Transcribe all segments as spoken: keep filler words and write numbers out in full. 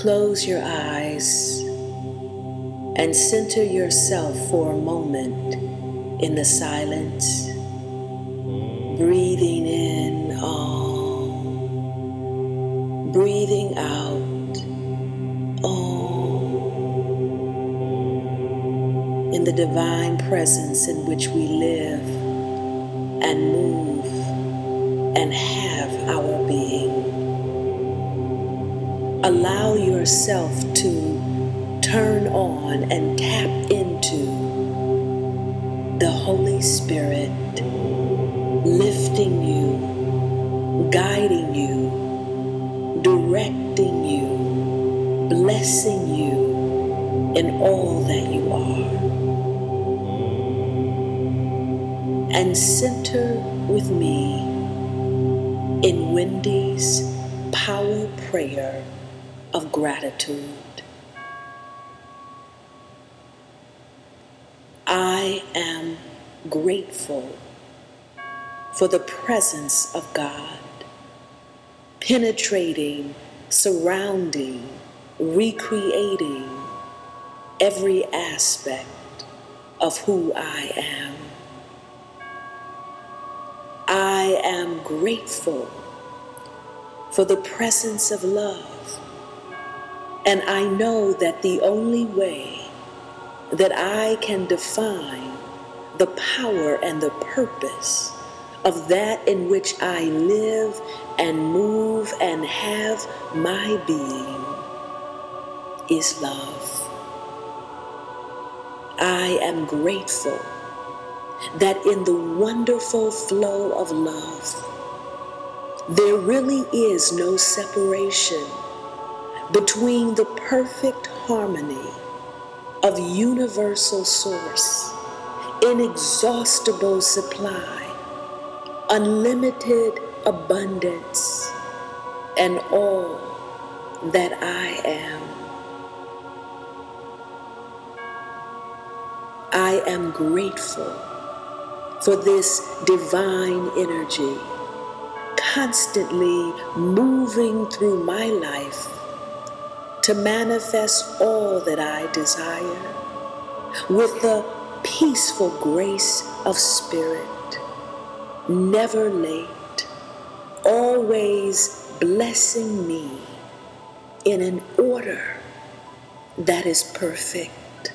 close your eyes and center yourself for a moment in the silence, breathing in Om, breathing out Om, in the divine presence in which we live and move and have our being. Allow yourself to turn on and tap into the Holy Spirit, lifting you, guiding you, directing you, blessing you in all that you are. And center with me in Wendy's power prayer of gratitude. I am grateful for the presence of God, penetrating, surrounding, recreating every aspect of who I am. I am grateful for the presence of love. And I know that the only way that I can define the power and the purpose of that in which I live and move and have my being is love. I am grateful that in the wonderful flow of love, there really is no separation between the perfect harmony of universal source, inexhaustible supply, unlimited abundance, and all that I am. I am grateful for this divine energy constantly moving through my life to manifest all that I desire with the peaceful grace of spirit, never late, always blessing me in an order that is perfect.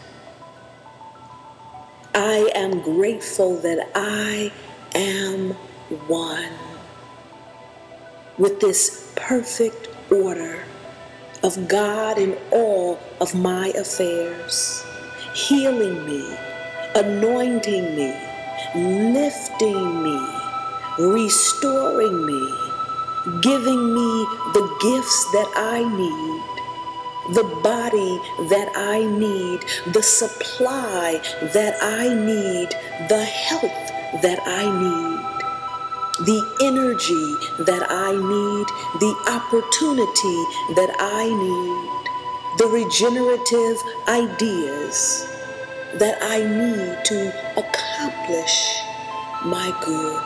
I am grateful that I am one with this perfect order of God in all of my affairs, healing me, anointing me, lifting me, restoring me, giving me the gifts that I need, the body that I need, the supply that I need, the health that I need, the energy that I need, the opportunity that I need, the regenerative ideas that I need to accomplish my good.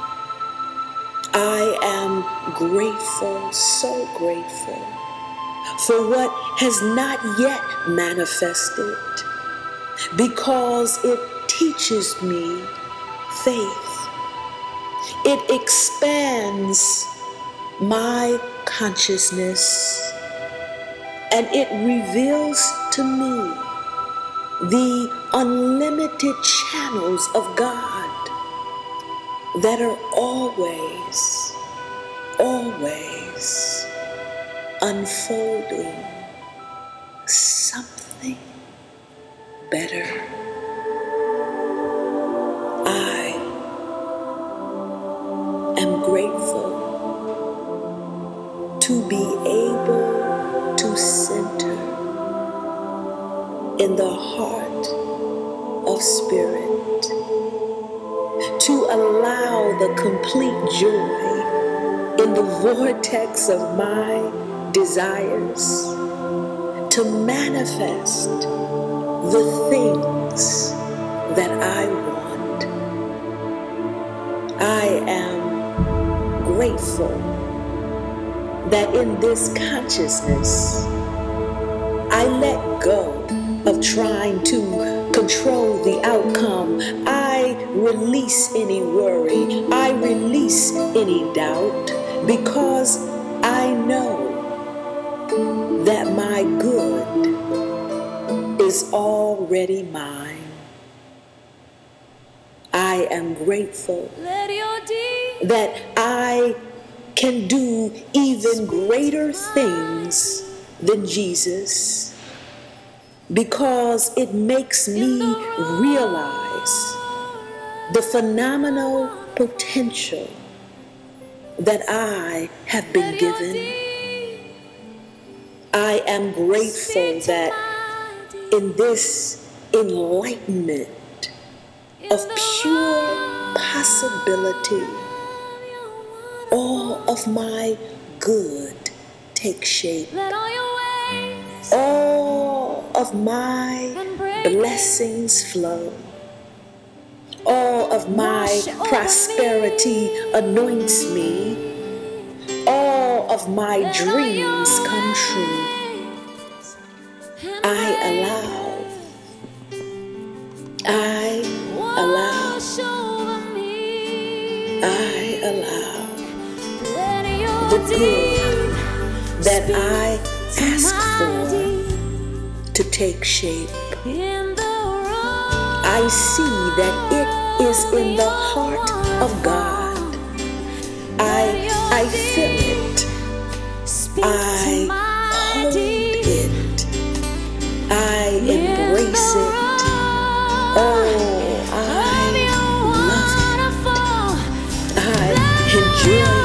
I am grateful, so grateful for what has not yet manifested, because it teaches me faith. It expands my consciousness, and it reveals to me the unlimited channels of God that are always, always unfolding something better. I am grateful to be able to center in the heart of spirit, to allow the complete joy in the vortex of my desires to manifest the things that I want. I am grateful that in this consciousness I let go of trying to control the outcome. I release any worry. I release any doubt because I know that my good is already mine. I am grateful that I can do even greater things than Jesus, because it makes me realize the phenomenal potential that I have been given. I am grateful that in this enlightenment of pure possibility, all of my good takes shape. All of my blessings flow. All of my prosperity anoints me. All of my dreams come true. I allow, I allow, I allow the good that I ask for to take shape. I see that it is in the heart of God. I, I feel it. I hold it. I embrace it. Oh, I love it. I enjoy it.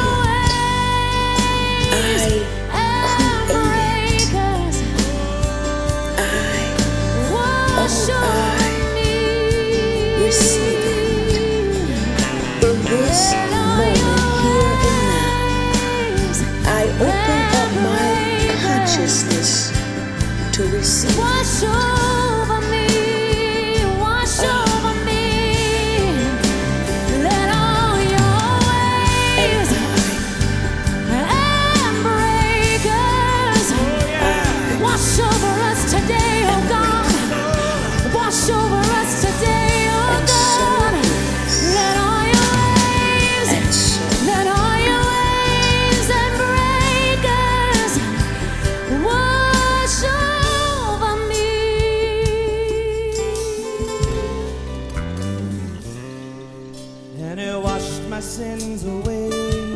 Receive it. In this moment, here and now, I open up my consciousness to receive. Wash over me, wash over me. Let all your waves and breakers wash over us today, oh God. Wash over us today. My sins away,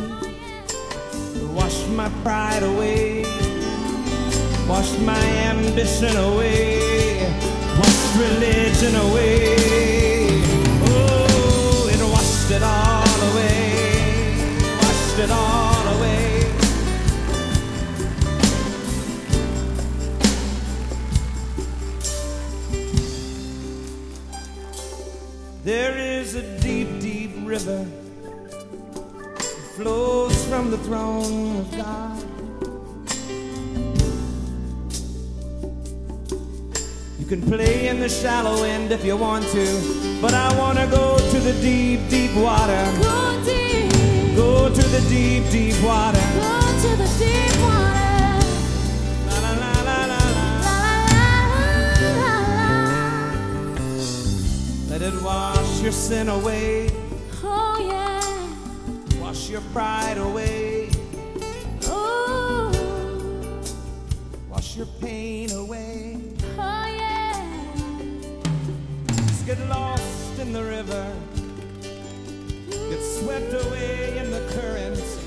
wash my pride away, wash my ambition away, wash religion away. Oh, it washed it all away, washed it all away. There is a deep, deep river flows from the throne of God. You can play in the shallow end if you want to, but I want to go to the deep, deep water. Go deep. Go to the deep, deep water. Go to the deep water. La la la la la la. La, la, la, la. Let it wash your sin away. Oh yeah. Wash your pride away. Oh. Wash your pain away. Oh yeah. Just get lost in the river. Get swept away in the currents.